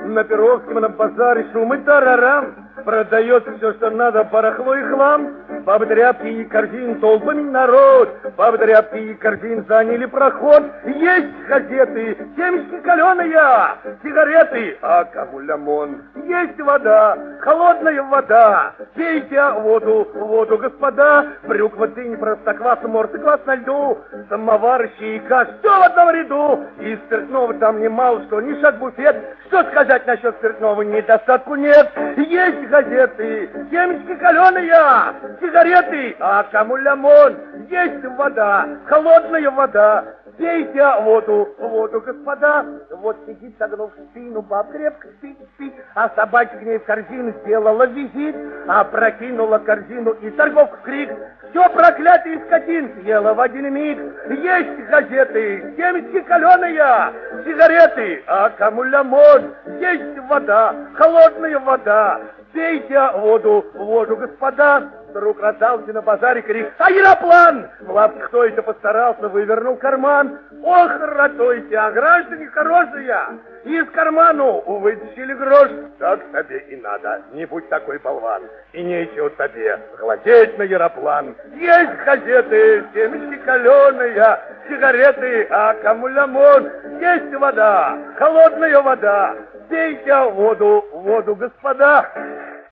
На Перовском на базаре шум и тарарам. Продается все, что надо, барахло и хлам. Бабы тряпки и корзин, толпами народ. Бабы тряпки и корзин заняли проход. Есть газеты, семечки каленые, сигареты, а кому лимон. Есть вода, холодная вода. Пейте воду, воду, господа. Брюква, дынь, простоквас, морс и квас на льду. Самовар, чайка, все в одном ряду. И спиртного там немало, что ни шаг буфет. Что сказать насчет спиртного, недостатку нет. Есть газеты, семечки каленые, сигареты, а кому лимон. Есть вода, холодная вода. Пейте воду, воду, господа. Вот сидит, согнув спину, баб крепко спит, а собачка к ней в корзину сделала визит, а прокинула корзину и торговка крик. Все проклятые скотин съела в один миг. Есть газеты, семечки каленые, сигареты, а кому лимон. Есть вода, холодная вода. Пейте воду, воду, господа. Вдруг раздался на базаре крик: аэроплан! В лавке кто это постарался, вывернул карман. Ох, ратуйте, а граждане хорошие! Из карману вытащили грош. Так тебе и надо, не будь такой болван. И нечего тебе глазеть на аэроплан. Есть газеты, семечки каленые, сигареты, а кому лимон. Есть вода, холодная вода. Пейте воду, воду, господа.